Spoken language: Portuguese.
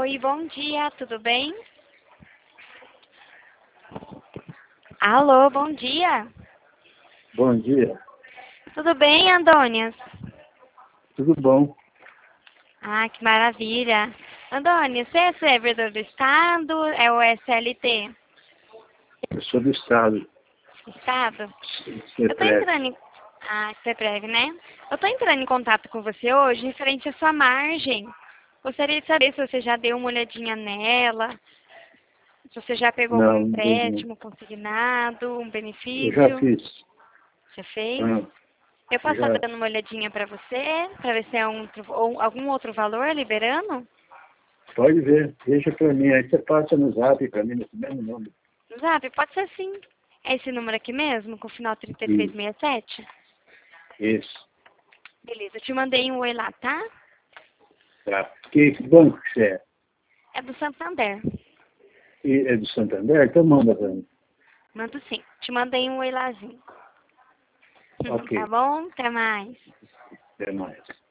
Oi, bom dia, tudo bem? Alô, bom dia. Bom dia, Tudo bem, Andônias? tudo bom? Ah, que maravilha. Andônias, você é servidor do Estado? É o SLT? Eu sou do Estado, Estado? Eu tô CEPREV. entrando em... Ah, você é breve, né? Eu tô entrando em contato com você hoje referente à sua margem. Gostaria de saber se você já deu uma olhadinha nela, se você já pegou algum Não, não. empréstimo consignado, um Eu já benefício. fiz. Você fez? Ah, Eu posso estar já. dando uma olhadinha para você, para ver se é ou algum outro valor liberando? Pode ver, deixa para mim. Aí você passa no zap para mim, nesse mesmo número. No Zap? Pode ser sim. É esse número aqui mesmo, com o final Isso. 3367? Isso. Beleza, eu te mandei um oi lá, tá? Tá. Que banco que você é? É do Santander. É do Santander? Então manda para mim. Mando sim. Te mandei um oi lázinho. Tá Ok, bom? Até mais. até mais.